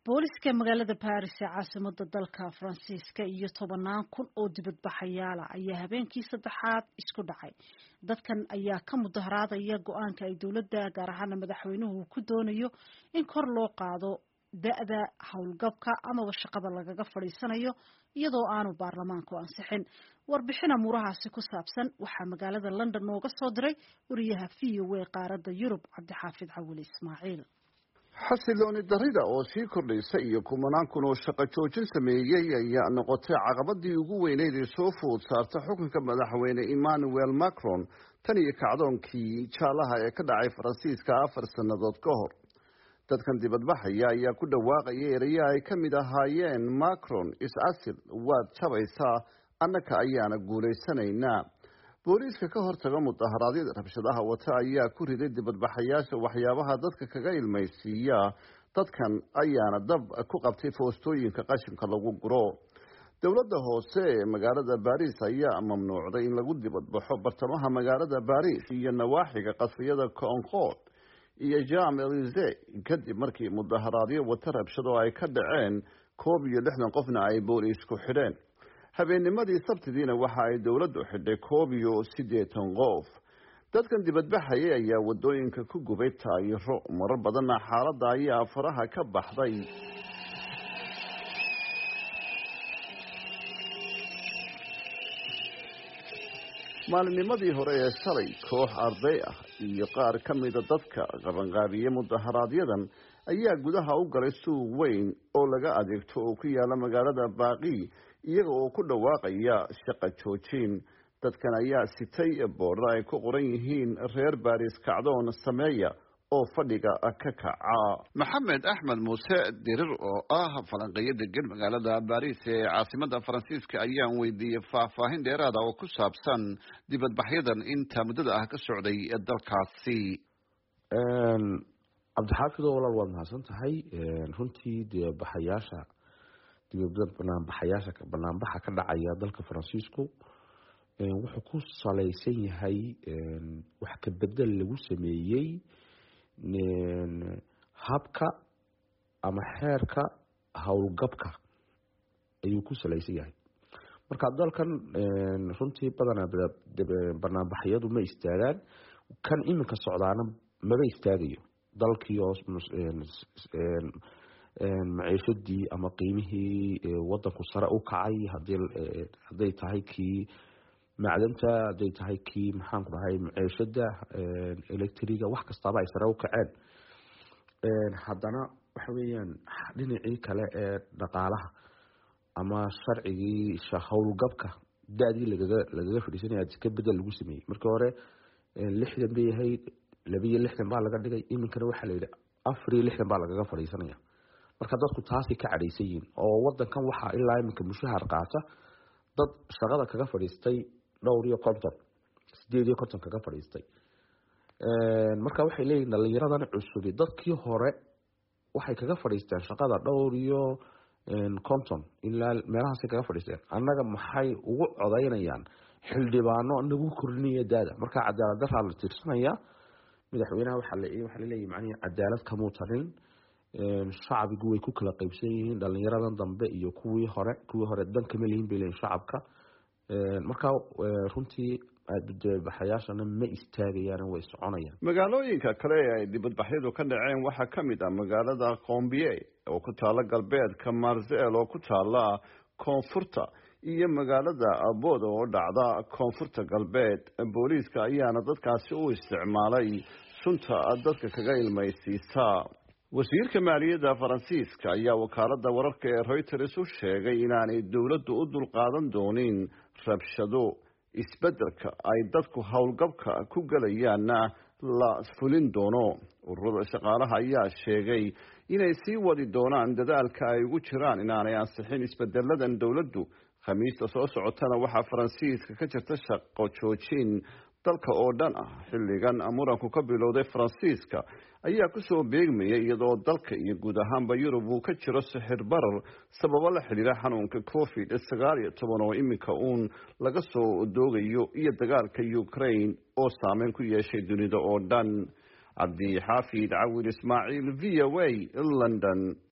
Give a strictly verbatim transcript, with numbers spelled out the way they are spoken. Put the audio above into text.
booliska magaalada Paris ee caasimadda dalka Faransiiska iyo tobanaan kun oo dibadbaxayaal ah ayaa habeenkii saddexaad isku dhacay. Dadkan ayaa ka mudaharaadaya go'aanka ay dowladda gaar ahaan madaxweynuhu ku doonayo in kor loo qaado da'da howlgabka ama shaqada lagaga fadhiisanayo iyadoo aanu baarlamaanku ansixin. Warbixin amuurahaasi ku saabsan waxaa magaalada London nooga soo diray wariyaha V O A qaaradda Yurub Cabdixaafid Cawil Ismaaciil. xasilooni darida oo sii kordhaysa iyo kumanaan kun oo shaqo joojin sameeyey ayaa noqotay caqabadii ugu weyneyd ee soo food saarta xukunka madaxweyne Emmanuel Macron tan iyo kacdoonkii jaalaha ee ka dhacay Faransiiska afar sannadood ka hor. dadkan dibadbaxaya ayaa ku dhawaaqaya erayo ay ka mid ahaayeen Macron is-asil waad jabaysaa annaka ayaana guulaysanaynaa. booliiska ka hortaga mudaharaadyada rabshadaha wata ayaa ku riday dibadbaxayaasha waxyaabaha dadka kaga ilmaysiiya. dadkan ayaana dab ku qabtay foostooyinka qashinka lagu guro. dowladda hoose ee magaalada Paris ayaa mamnuucday in lagu dibadbaxo bartamaha magaalada Paris iyo nawaaxiga qasriyada Concorde iyo Champs-Élysées kadib markii mudaharaadyo wata rabshado ay ka dhaceen koob iyo lixdan qofna ay booliisku xidheen. habeennimadii sabtidiina waxa ay dowladdu xidhay koob iyo siddeetan qof. dadkan dibadbaxaya ayaa wadooyinka ku gubay taayiro marar badanna xaaladda ayaa faraha ka baxday. maalinnimadii hore ee shalay koox arday ah iyo qaar ka mida dadka qabanqaabiye mudaharaaadyadan ayaa gudaha u galay suuq weyn oo laga adeegto oo ku yaala magaalada Baaqi iyaga oo ku dhawaaqaya shaqo joojin. dadkan ayaa sitay boorro ay ku qoran yihiin reer Paris kacdoon sameeya oo fadhiga ka kaca. maxamed axmed muuse dirir oo ah falanqeeyo degan magaalada Paris ee caasimadda Faransiiska ayaan weydiiyey faahfaahin dheeraad ah oo ku saabsan dibadbaxyadan inta muddada ah ka socday dalkaasi. cabdixaafid oo walaal waad mahadsan tahay. runtii dibadbaxayaasha dibadda banaanbaxayaasha banaanbaxa ka dhacaya dalka Faransiisku wuxuu ku salaysan yahay wax ka bedel lagu sameeyey habka ama xeerka howlgabka ayuu ku salaysan yahay. marka dalkan runtii badanaa banaanbaxyadu ma istaagaan, kan iminka socdaana maba istaagayo. dalkii oo maciishadii ama qiimihii wadanku sare u kacay hadday tahay kii macdanta, hadday tahay kii maxaan ku dhahay maciishada electriga, wax kastaba ay sare u kaceen. haddana waxa weeyaan dhinacii kale ee dhaqaalaha ama sharcigii howlgabka da-dii lagaga lagaga fadhiisanaya iska bedel lagu sameeyey. markii hore lixdan bay ahayd, laba iyo lixdan baa laga dhigay, iminkana waxaa la yidhi afar iyo lixdan baa lagaga fadhiisanaya. marka dadku taasay ka cadhaysan yihiin oo wadankan waxaa ilaa iminka mushahar qaata dad shaqada kaga fadhiistay dhowr iyo konton sideed iyo konton kaga fadhiistay. marka waxay leeyihin dhalinyaradan cusubi dadkii hore waxay kaga fadhiisteen shaqada dhowr iyo konton ilaa meelahaasay kaga fadhiisteen. annaga maxay ugu codaynayaan xildhibaano nagu kordhinaya daada? marka cadaalad daraa la tirsanaya. madaxweynaha waxaa la waxaa la leeyahay macnaheedu cadaalad kamuu tarin. shacbigu way ku kala qaybsan yihiin, dhalinyaradan dambe iyo kuwii hore kuwii hore dan kama lihin bay leeyihin shacabka. marka runtii dibadbaxayaashana ma istaagayaan, way soconayaan. magaalooyinka kale ee ay dibadbaxyadu ka dhaceen waxaa ka mid ah magaalada Compiègne oo ku taala galbeedka, Marseille oo ku taala koonfurta, iyo magaalada Abood oo dhacda koonfurta galbeed. booliiska ayaana dadkaasi u isticmaalay sunta dadka kaga ilmaysiisa. wasiirka maaliyadda Faransiiska ayaa wakaaladda wararka ee Reuters u sheegay inaanay dowladdu u dulqaadan doonin rabshado. isbeddelka ay dadku howlgabka ku galayaanna la fulin doono. ururada shaqaalaha ayaa sheegay inay sii wadi doonaan dadaalka ay ugu jiraan inaanay ansixin isbeddeladan dowladdu. khamiista soo socotana waxaa Faransiiska ka jirta shaqo joojin dalka oo dhan ah. xilligan muranku ka bilowday Faransiiska ayaa ku soo beegmayay iyadoo dalka iyo guud ahaanba Yurub uu ka jiro sixir barar sababo la xiriira xanuunka covid sagaal iyo toban oo iminka uun laga soo doogayo iyo dagaalka Ukraine oo saameyn ku yeeshay dunida oo dhan. cabdi xaafid Cawil Ismaaciil, V O A, London.